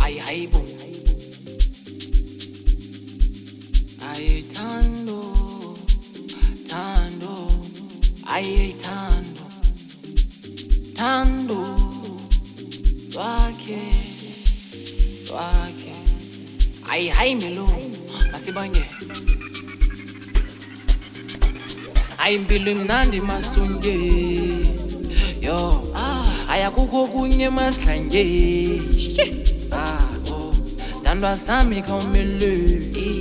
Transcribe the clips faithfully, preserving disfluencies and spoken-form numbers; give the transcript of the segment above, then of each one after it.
Hayi hayi bo. Aye tando, tando, aye tando, tando, lwakhe, lwakhe. Aye hayi melo, masibanye. Ayi impilo imnandi masunge, yo. Ayakukho kunye maslanje. Ah, oh. Standwa sami kaumele.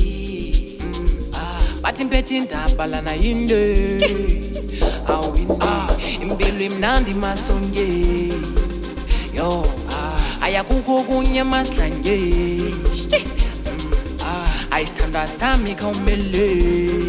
Bathi mphethe indaba lana yinde awinde impilo imnandi masonge yo ayakukho kunye maslanje ayisithanda sami kaumele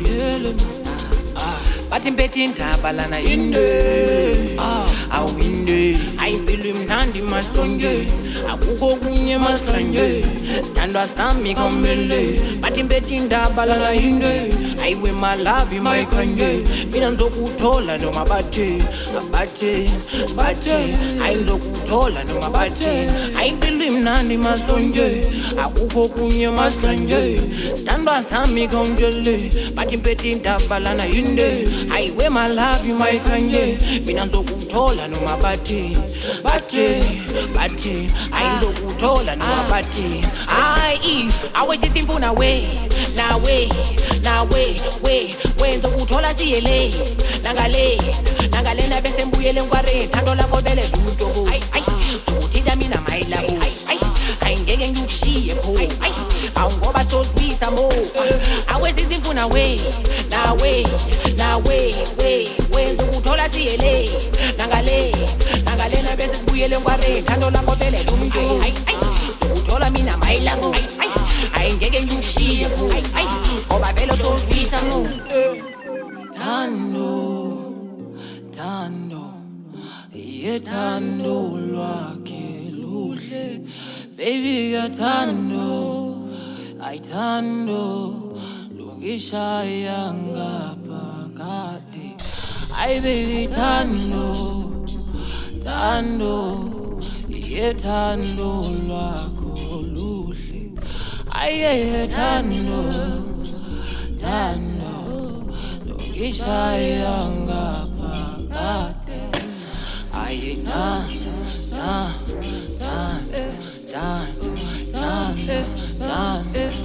bathi mphethe indaba lana yinde awinde ayimpilo imnandi masonge akukho kunye maslanje standwa sami kaumele bathi mphethe indaba lana yinde ayiwe malavi mayikhanye mina ngizokuthola noma bathe abathe bathe ayizokuthola noma bathe ayimpilo imnandi masonje akukho kunye maslanje standwa sami kaunjele bathi mphethe indaba lana yinde ayiwe malavi mayikhanye mina ngizokuthola noma bathe bathe bathe ayizokuthola noma bathe ayi awesithi mfuna we nawe nawe we wenza ukuthola siyele nangale nangalena bese mbuyele ngware thando lakho vele lutho ay ay uthinta mina mayila bo ay ay ngeke ngikushiye pho ay awungoba sozwisa mo awesithi mfuna we nawe nawe we wenza ukuthola siyele nangale nangalena bese sibuyele ngware thando lakho vele lutho ay ay uthola mina mayila bo ay ay ngeke ngikushiye pho ay ngoba vele sozwisa mo Tando, tando, ye tando lwakhe luhle, baby ya tando, ay tando, lungishaya ngaphakade, ay baby tando, tando, ye tando lwakho luhle, ay ye tando, tando. Ishaya ngaphakade aye ta ta ta ta ta ta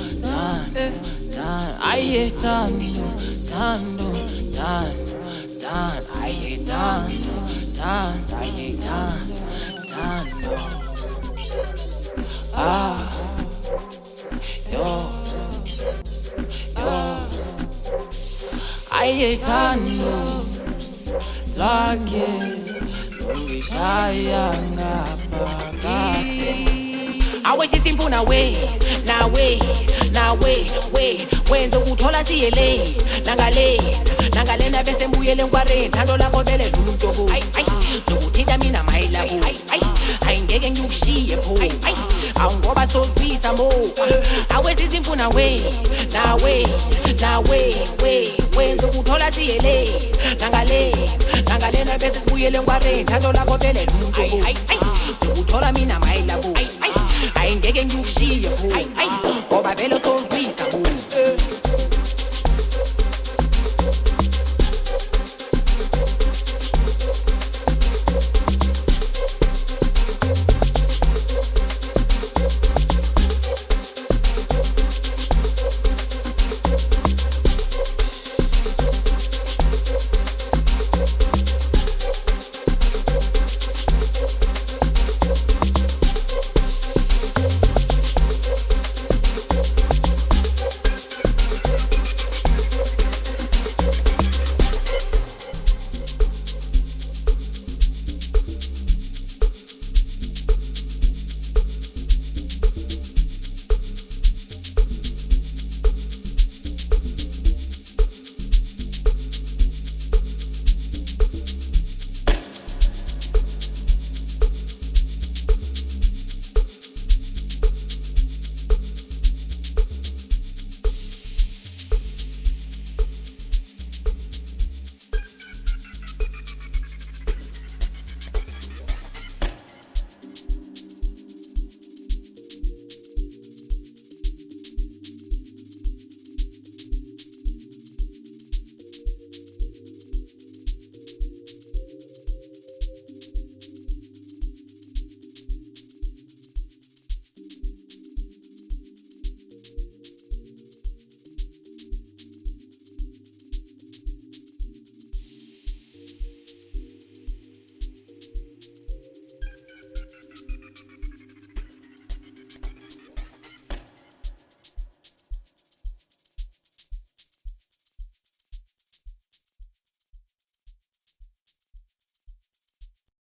ta aye tando tando tando tando aye tando tando aye tando tando ah yo yo aye tando lwakhe lungishaya ngaphakade awesithi mfuna we nawe nawe we wenza ukuthola siyele nangale nangalena bese mbuyele ngware thando lakho vele lutho ay ay ukuthinta mina mayila bo ay ay ay ngeke ngikushiye pho ay awungoba sozwisa mo awesithi mfuna we nawe nawe we wenza ukuthola siyele nangale nangalena bese sibuyele ngware thando lakho vele lutho ay ay ukuthola mina mayila